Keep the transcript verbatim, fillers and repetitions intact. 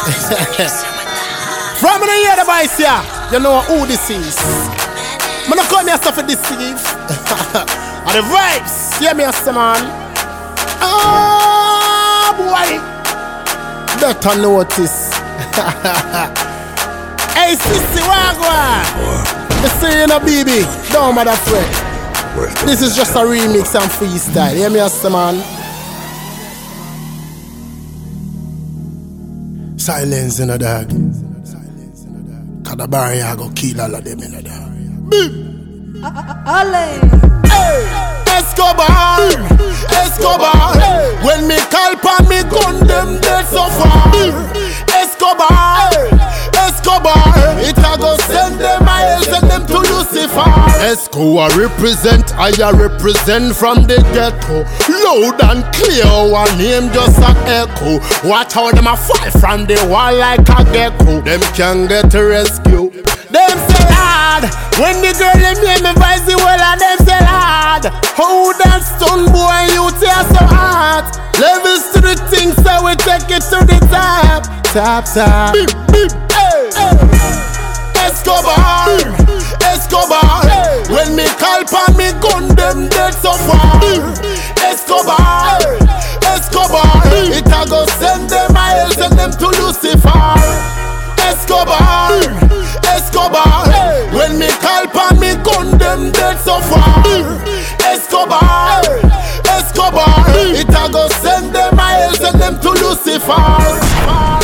From the hear the voice here, you know who this is. I'm not come here to deceive. And the vibes, hear me as man. Ah, boy, better notice. Hey, sissy, wagwan. Me say you know, baby, don't matter fret. This is just a remix and freestyle. Hear me as man. Silence in the dog. Cause the bar here go kill all of them in the dog. Boom! Hey! Escobar! Escobar! When me call pan me gun them dead so far. Escobar! Escobar! It a go send them, I send them to Lucifer. Escobar represent, I a represent from the ghetto. Loud and clear, one name just a echo. Watch how them a fall from the wall like a gecko. Them can get a rescue. Them say hard. When the girl them hear me voice the well and them say hard. How that stun boy you tear so hard. Levels to the thing so we take it to the top. Top top. Beep, beep. Hey. Hey. Escobar, Escobar. When me call pan me gun them dead so far. Escobar, Escobar. It a go send them, I send them to Lucifer. Escobar, Escobar. When me call pan me gun them dead so far. Escobar, Escobar. It a go send them, I send them to Lucifer.